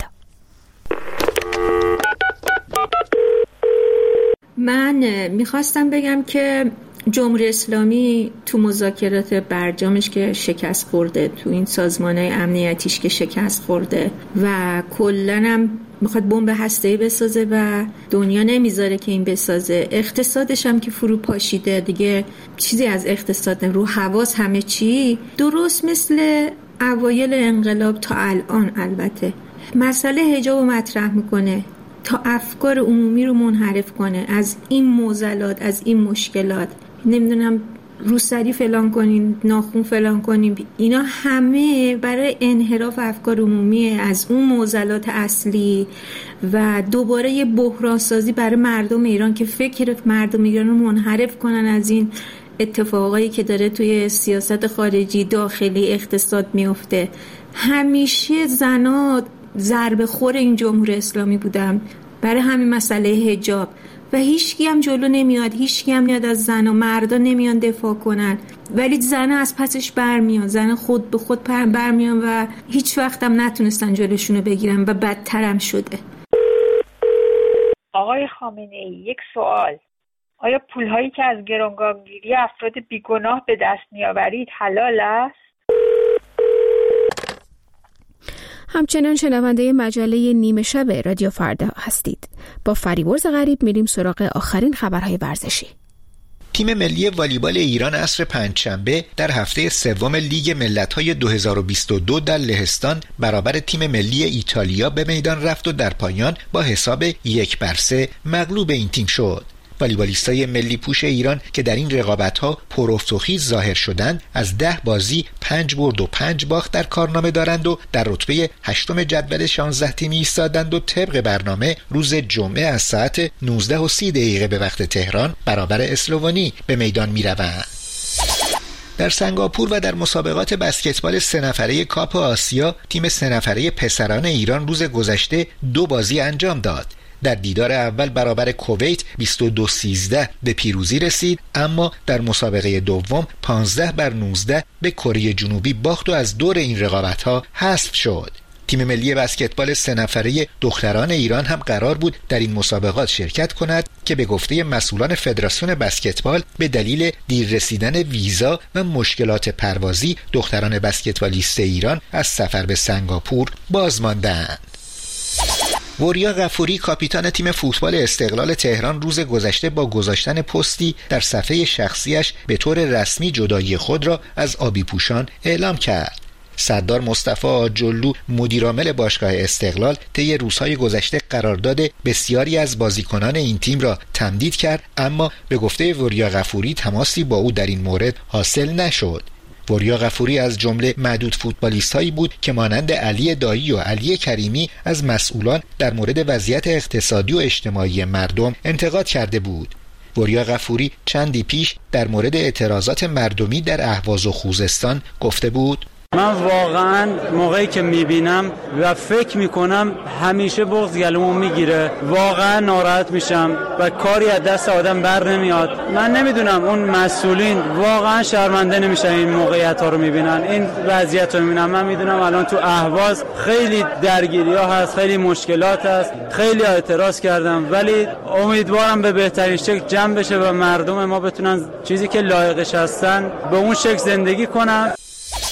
من میخواستم بگم که جمهوری اسلامی تو مذاکرات برجامش که شکست خورده، تو این سازمان‌های امنیتیش که شکست خورده و کلاً هم میخواد بمب هسته‌ای بسازه و دنیا نمیذاره که این بسازه، اقتصادش هم که فرو پاشیده دیگه، چیزی از اقتصاد رو حواس همه چی، درست مثل اوایل انقلاب تا الان البته مسئله حجاب رو مطرح میکنه تا افکار عمومی رو منحرف کنه از این معضلات، از این مشکلات. نمیدونم روسری فلان کنین، ناخون فلان کنین، اینا همه برای انحراف افکار عمومی از اون معضلات اصلی و دوباره یه بحران سازی برای مردم ایران که فکر مردم ایران رو منحرف کنن از این اتفاقایی که داره توی سیاست خارجی، داخلی، اقتصاد میفته. همیشه زنا ضربه خور این جمهوری اسلامی بودن برای همین مسئله حجاب و هیچکی هم جلو نمیاد، هیچکی هم نیاد از زن و مردا نمیان دفاع کنن، ولی زن از پسش برمیان، زن خود به خود برمیان و هیچ وقت هم نتونستن جلوشونو بگیرن و بدتر هم شده. آقای خامنه‌ای، یک سوال: آیا پولهایی که از گرانگانگیری افراد بیگناه به دست میآورید حلال است؟ همچنان شنونده مجله نیمه شب رادیو فردا هستید. با فریبرز غریب میریم سراغ آخرین خبرهای ورزشی. تیم ملی والیبال ایران عصر پنجشنبه در هفته سوم لیگ ملت‌های 2022 در لهستان برابر تیم ملی ایتالیا به میدان رفت و در پایان با حساب 1-3 مغلوب این تیم شد. والیبالیستای ملی پوش ایران که در این رقابت‌ها پرافت ظاهر شدند، از 10 بازی 5 برد و 5 باخت در کارنامه دارند و در رتبه 8 جدول 16 تیمی ایستادند و طبق برنامه روز جمعه از ساعت 19:30 به وقت تهران برابر اسلوونی به میدان می‌روند. در سنگاپور و در مسابقات بسکتبال 3 نفره کاپ آسیا، تیم 3 نفره پسران ایران روز گذشته 2 بازی انجام داد. در دیدار اول برابر کویت 22-13 به پیروزی رسید، اما در مسابقه دوم 15-19 به کره جنوبی باخت و از دور این رقابت‌ها حذف شد. تیم ملی بسکتبال 3 نفره دختران ایران هم قرار بود در این مسابقات شرکت کند که به گفته مسئولان فدراسیون بسکتبال به دلیل دیر رسیدن ویزا و مشکلات پروازی دختران بسکتبالیست ایران از سفر به سنگاپور باز ماندند. وریا غفوری کاپیتان تیم فوتبال استقلال تهران روز گذشته با گذاشتن پستی در صفحه شخصیش به طور رسمی جدایی خود را از آبی پوشان اعلام کرد. سردار مصطفی آجلو مدیرعامل باشگاه استقلال طی روزهای گذشته قرارداد بسیاری از بازیکنان این تیم را تمدید کرد، اما به گفته وریا غفوری تماسی با او در این مورد حاصل نشد. وریا غفوری از جمله معدود فوتبالیست‌هایی بود که مانند علی دایی و علی کریمی از مسئولان در مورد وضعیت اقتصادی و اجتماعی مردم انتقاد کرده بود. وریا غفوری چندی پیش در مورد اعتراضات مردمی در اهواز و خوزستان گفته بود: من واقعا موقعی که میبینم و فکر میکنم همیشه بغض گلومو میگیره، واقعا ناراحت میشم و کاری از دست آدم بر نمیاد. من نمیدونم اون مسئولین واقعا شرمنده نمیشن این موقعیت ها رو میبینن، این وضعیت رو میبینن. من میدونم الان تو اهواز خیلی درگیری ها هست، خیلی مشکلات هست، خیلی اعتراض کردم، ولی امیدوارم به بهترین شکل جمع بشه و مردم ما بتونن چیزی که لایقش هستن به اون شکل زندگی کنن.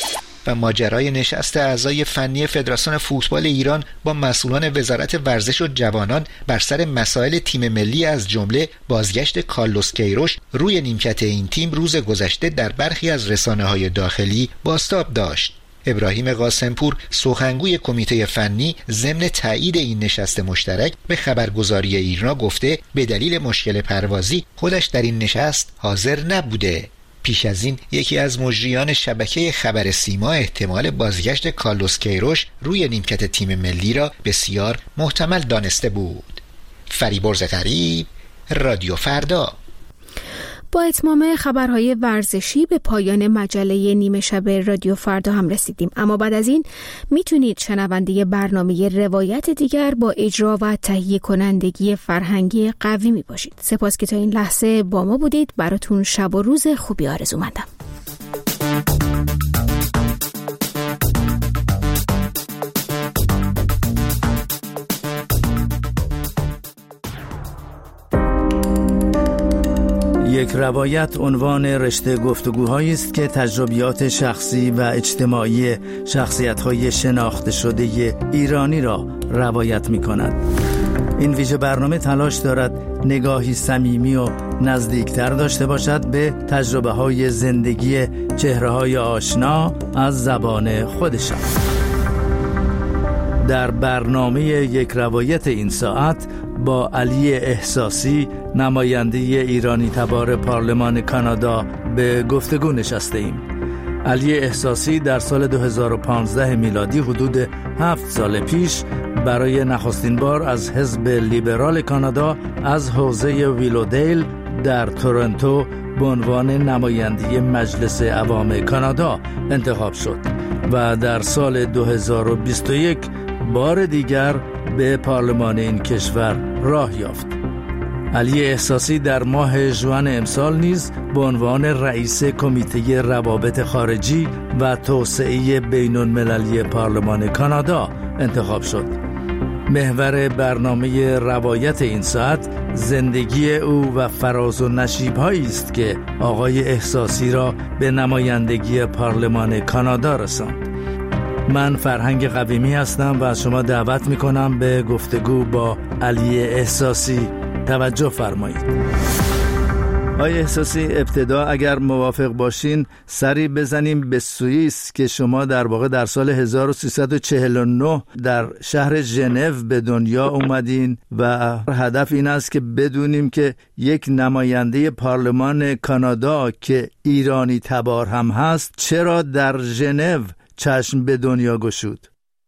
و ماجرای نشست اعضای فنی فدراسیون فوتبال ایران با مسئولان وزارت ورزش و جوانان بر سر مسائل تیم ملی از جمله بازگشت کارلوس کیروش روی نیمکت این تیم روز گذشته در برخی از رسانه‌های داخلی بازتاب داشت. ابراهیم قاسمپور سخنگوی کمیته فنی ضمن تایید این نشست مشترک به خبرگزاری ایرنا گفته به دلیل مشکل پروازی خودش در این نشست حاضر نبوده. پیش از این یکی از مجریان شبکه خبر سیما احتمال بازگشت کارلوس کیروش روی نیمکت تیم ملی را بسیار محتمل دانسته بود. فریبرز غریب، رادیو فردا. با اتمام خبرهای ورزشی به پایان مجله نیمه شب رادیو فردا هم رسیدیم، اما بعد از این میتونید شنونده برنامه روایت دیگر با اجرا و تهیه کنندگی فرهنگی قویمی باشید. سپاس که تا این لحظه با ما بودید. براتون شب و روز خوبی آرزومندم. یک روایت عنوان رشته گفتگوهایی است که تجربیات شخصی و اجتماعی شخصیت‌های شناخته شده ایرانی را روایت می‌کند. این ویژه برنامه تلاش دارد نگاهی صمیمی و نزدیکتر داشته باشد به تجربه‌های زندگی چهره‌های آشنا از زبان خودشان. در برنامه یک روایت این ساعت با علی احساسی، نماینده ایرانی تبار پارلمان کانادا، به گفتگو نشسته ایم. علی احساسی در سال 2015 میلادی حدود 7 سال پیش برای نخستین بار از حزب لیبرال کانادا از حوزه ویلودیل در تورنتو به عنوان نماینده مجلس عوام کانادا انتخاب شد و در سال 2021 بار دیگر به پارلمان این کشور راه یافت. علی احساسی در ماه ژوئن امسال نیز به عنوان رئیس کمیته روابط خارجی و توسعه بین‌المللی پارلمان کانادا انتخاب شد. محور برنامه روایت این ساعت زندگی او و فراز و نشیب‌هایی است که آقای احساسی را به نمایندگی پارلمان کانادا رساند. من فرهنگ قویمی هستم و از شما دعوت می‌کنم به گفتگو با علی احساسی توجه فرمایید. آقای احساسی، ابتدا اگر موافق باشین سری بزنیم به سوئیس که شما در واقع در سال 1349 در شهر ژنو به دنیا اومدین و هدف این است که بدونیم که یک نماینده پارلمان کانادا که ایرانی تبار هم هست چرا در ژنو چشم به دنیا گشود.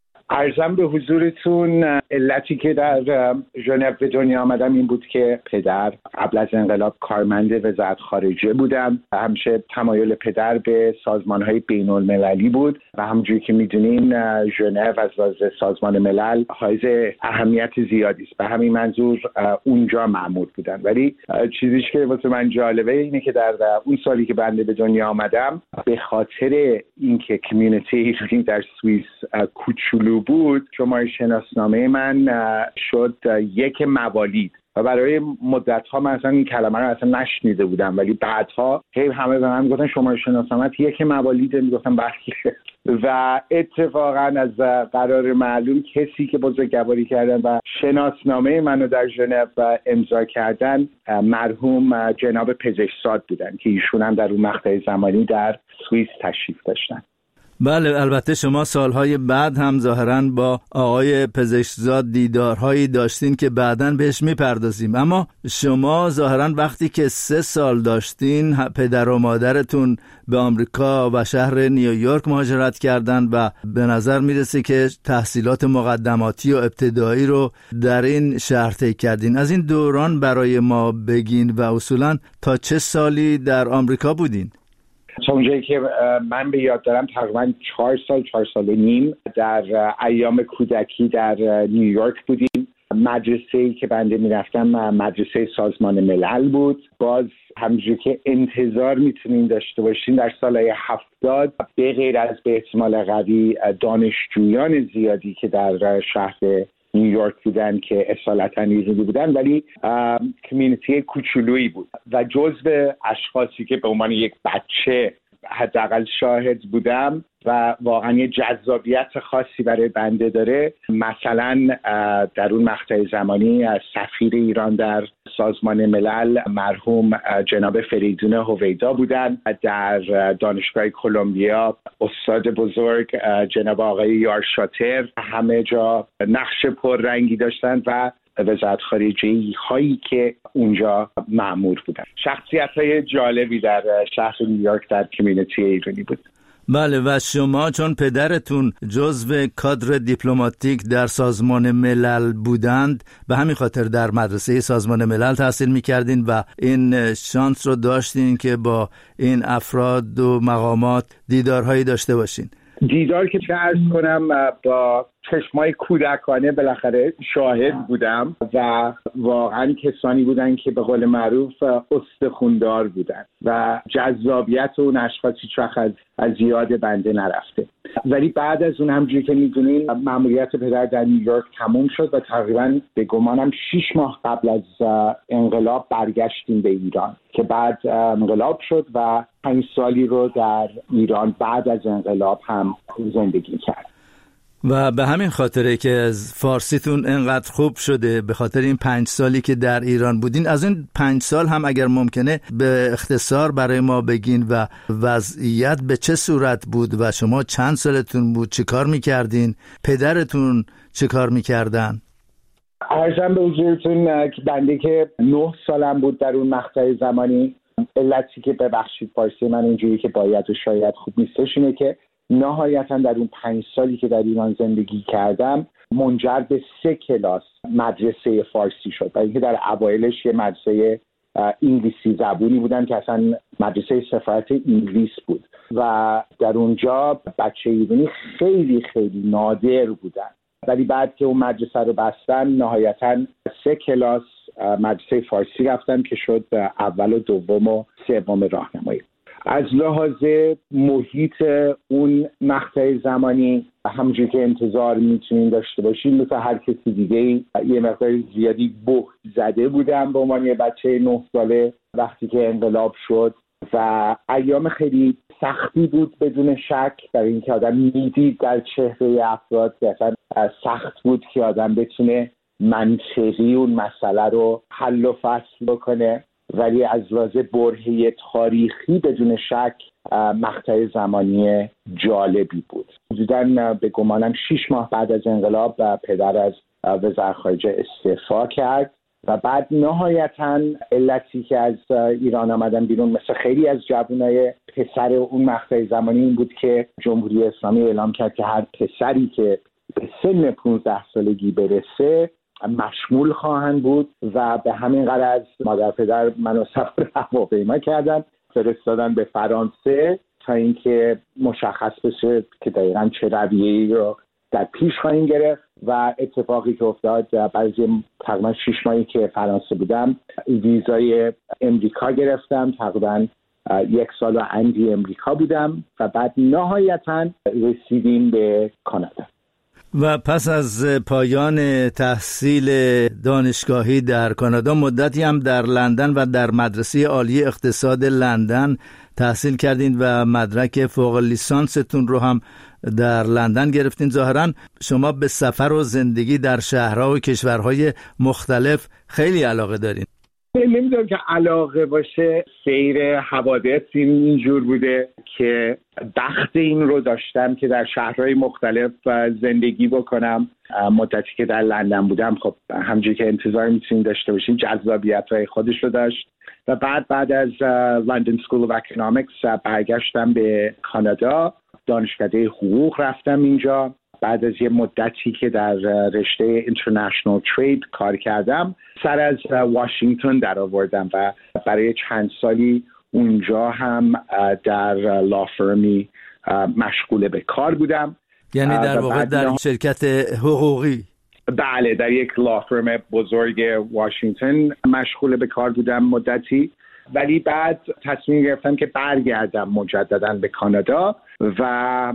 عرضم به حضورتون علتی که در ژنو به دنیا آمدم این بود که پدر قبل از انقلاب کارمند وزارت خارجه بودم. همیشه تمایل پدر به سازمان‌های بین‌المللی بود و همونجوری که می‌دونین ژنو از لحاظ سازمان ملل حائز اهمیت زیادی است. به همین منظور اونجا مأمور بودم. ولی چیزیش که واسه من جالبه اینه که در اون سالی که بنده به دنیا آمدم به خاطر اینکه کمیونیتی ایرانی در سوئیس کوچولو بود، شماره شناسنامه من شد یک موالید و برای مدت‌ها من اصلا این کلمه رو اصلا نشنیده بودم، ولی بعدها همه به من گفتن شماره شناسنامه یک موالید، میگفتم برخی و اتفاقا از قرار معلوم کسی که بزرگواری کردن و شناسنامه منو در ژنو امضا کردن مرحوم جناب پزشکزاد بودن که ایشون هم در اون مقطع زمانی در سوئیس تشریف داشتن. بله، البته شما سالهای بعد هم ظاهراً با آقای پزشکزاد دیدارهایی داشتین که بعداً بهش میپردازیم، اما شما ظاهراً وقتی که 3 سال داشتین پدر و مادرتون به آمریکا و شهر نیویورک مهاجرت کردن و به نظر میرسه که تحصیلات مقدماتی و ابتدایی رو در این شهر طی کردین. از این دوران برای ما بگین و اصولاً تا چه سالی در آمریکا بودین؟ تا اونجایی که من به یاد دارم تقریبا 4 سال و نیم در ایام کودکی در نیویورک بودیم. مدرسه‌ای که بنده میرفتم مدرسه سازمان ملل بود. باز همونجوری که انتظار میتونین داشته باشین در سالهای 70 به غیر از به احتمال قوی دانشجویان زیادی که در شهر نیویورک بودن که اصالتا ایرانی بودن، ولی کمیونیتی کوچولویی بود و جزو اشخاصی که به عنوان یک بچه حداقل شاهد بودم و واقعا یه جذابیت خاصی برای بنده داره. مثلا در اون مقطع زمانی از سفیر ایران در سازمان ملل مرحوم جناب فریدون هویدا بودن، در دانشگاه کلمبیا استاد بزرگ جناب آقای یار شاتر همه جا نقش پررنگی داشتن و وزارت خارجه هایی که اونجا مأمور بودن. شخصیت‌های جالبی در شهر نیویورک در کمیونیتی ایرانی بود. بله، و شما چون پدرتون جزو کادر دیپلماتیک در سازمان ملل بودند به همین خاطر در مدرسه سازمان ملل تحصیل می‌کردین و این شانس رو داشتین که با این افراد و مقامات دیدارهایی داشته باشین. دیدار که چه عرض کنم، با چشمای کودکانه بالاخره شاهد بودم و واقعا کسانی بودن که به قول معروف استخوندار بودن و جذابیت اون اشخاص هیچ وقت از یاد بنده نرفته. ولی بعد از اون همونجوری که میدونین مأموریت پدر در نیویورک تموم شد و تقریبا به گمانم 6 ماه قبل از انقلاب برگشتیم به ایران که بعد انقلاب شد و 5 سالی رو در ایران بعد از انقلاب هم زندگی کرد. و به همین خاطره که از فارسیتون انقدر خوب شده، به خاطر این 5 سالی که در ایران بودین. از این 5 سال هم اگر ممکنه به اختصار برای ما بگین و وضعیت به چه صورت بود و شما چند سالتون بود، چه کار میکردین، پدرتون چه کار میکردن؟ عرضم به حضورتون که بنده که 9 سالم بود در اون مقطع زمانی، علتی که ببخشید فارسی من اینجوری که باید و شاید خوب نیستش اینه که نهایتا در اون 5 سالی که در ایران زندگی کردم منجر به 3 کلاس مدرسه فارسی شد و اینکه در اوایلش یه مدرسه انگلیسی زبونی بودن که اصلا مدرسه سفارت انگلیس بود و در اونجا بچه ایرانی خیلی خیلی نادر بودن. ولی بعد که اون مدرسه رو بستن نهایتا 3 کلاس مدرسه فارسی رفتم که شد اول و دوم و سوم راهنمایی. از لحاظ محیط اون مقطع زمانی همونجوری که انتظار میتونین داشته باشین مثل هر کسی دیگه یه مقدار زیادی بهت زده بودم به عنوان یه بچه 9 ساله وقتی که انقلاب شد و ایام خیلی سختی بود بدون شک، برای اینکه آدم میدید در چهره افراد که اصلا سخت بود که آدم بتونه منطقی اون مسئله رو حل و فصل بکنه. ولی از لحاظ برهه تاریخی بدون شک مقطع زمانی جالبی بود. حدوداً به گمانم 6 ماه بعد از انقلاب پدر از وزارت خارجه استعفا کرد و بعد نهایتاً علتی که از ایران آمدن بیرون مثل خیلی از جوانای پسر اون مقطع زمانی این بود که جمهوری اسلامی اعلام کرد که هر پسری که به سن 15 سالگی برسه مشمول خواهند بود و به همین غرض مادر پدر منو سفر هواپیما کردن فرستادن به فرانسه تا اینکه مشخص بشه که دقیقاً چه رویه‌ای رو در پیش خواهیم گرفت. و اتفاقی که افتاد بعد از تقریباً 6 ماهی که فرانسه بودم ویزای امریکا گرفتم، تقریباً 1 سال و اندی امریکا بودم و بعد نهایتاً رسیدیم به کانادا. و پس از پایان تحصیل دانشگاهی در کانادا مدتی هم در لندن و در مدرسه عالی اقتصاد لندن تحصیل کردین و مدرک فوق لیسانستون رو هم در لندن گرفتین. ظاهراً شما به سفر و زندگی در شهرها و کشورهای مختلف خیلی علاقه دارین. نمیدونم که علاقه باشه، سیر حوادث اینجور بوده که بخت این رو داشتم که در شهرهای مختلف زندگی بکنم. مدتی که در لندن بودم خب همونجوری که انتظار میتونید داشته باشین جذابیت‌های خودش رو داشت و بعد از لندن سکول اف اکونومیکس برگشتم به کانادا، دانشکده حقوق رفتم اینجا. بعد از یه مدتی که در رشته اینترنشنال ترید کار کردم سر از واشنگتن در آوردم و برای چند سالی اونجا هم در لافرمی مشغول به کار بودم. یعنی در واقع در شرکت حقوقی؟ بله، در یک لافرم بزرگ واشنگتن مشغول به کار بودم مدتی، ولی بعد تصمیم گرفتم که برگردم مجددا به کانادا و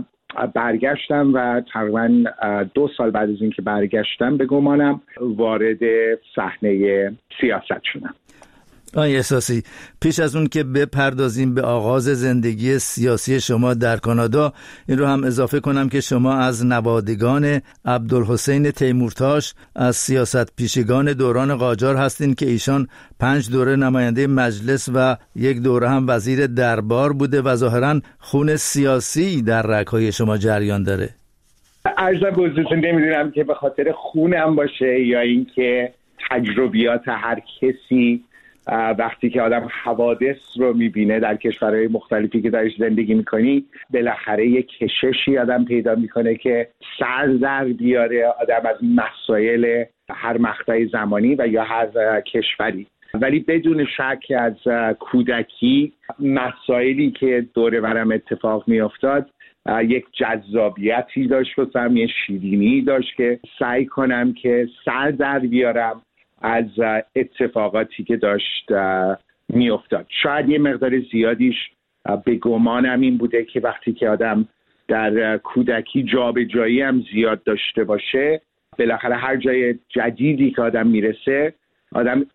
برگشتم و تقریبا 2 سال بعد از اینکه برگشتم به گمانم وارد صحنه سیاست شدم. آقای احساسی، پیش از اون که بپردازیم به آغاز زندگی سیاسی شما در کانادا، این رو هم اضافه کنم که شما از نوادگان عبدالحسین تیمورتاش از سیاست پیشگان دوران قاجار هستین که ایشان 5 دوره نماینده مجلس و 1 دوره هم وزیر دربار بوده و ظاهراً خون سیاسی در رگ‌های شما جریان داره. عرضم به حضورتون نمیدونم که به خاطر خونم باشه یا اینکه تجربیات هر کسی وقتی که آدم حوادث رو میبینه در کشورهای مختلفی که درش زندگی میکنی، بالاخره یک کششی آدم پیدا میکنه که سر در بیاره آدم از مسائل هر مقطع زمانی و یا هر کشوری. ولی بدون شک از کودکی مسائلی که دور برم اتفاق میافتاد یک جذابیتی داشت واسم، یه شیرینی داشت که سعی کنم که سر در بیارم از اتفاقاتی که داشت میافتاد. شاید یه مقدار زیادیش به گمانم این بوده که وقتی که آدم در کودکی جابجایی هم زیاد داشته باشه، بالاخره هر جای جدیدی که آدم میرسه، آدم